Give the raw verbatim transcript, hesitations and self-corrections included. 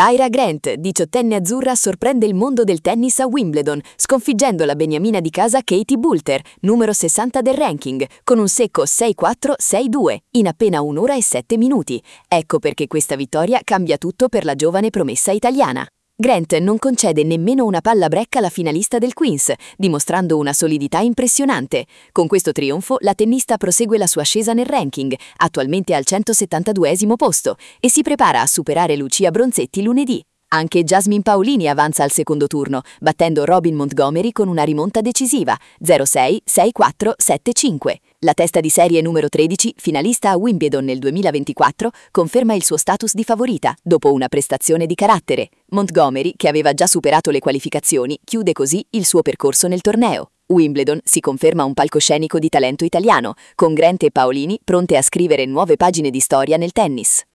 Tyra Grant, diciottenne azzurra, sorprende il mondo del tennis a Wimbledon, sconfiggendo la beniamina di casa Katie Boulter, numero sessanta del ranking, con un secco sei quattro sei due, in appena un'ora e sette minuti. Ecco perché questa vittoria cambia tutto per la giovane promessa italiana. Grant non concede nemmeno una palla break alla finalista del Queens, dimostrando una solidità impressionante. Con questo trionfo la tennista prosegue la sua ascesa nel ranking, attualmente al centosettantaduesimo posto, e si prepara a superare Lucia Bronzetti lunedì. Anche Jasmine Paolini avanza al secondo turno, battendo Robin Montgomery con una rimonta decisiva, zero sei sei quattro sette cinque. La testa di serie numero tredici, finalista a Wimbledon nel duemilaventiquattro, conferma il suo status di favorita, dopo una prestazione di carattere. Montgomery, che aveva già superato le qualificazioni, chiude così il suo percorso nel torneo. Wimbledon si conferma un palcoscenico di talento italiano, con Grant e Paolini pronte a scrivere nuove pagine di storia nel tennis.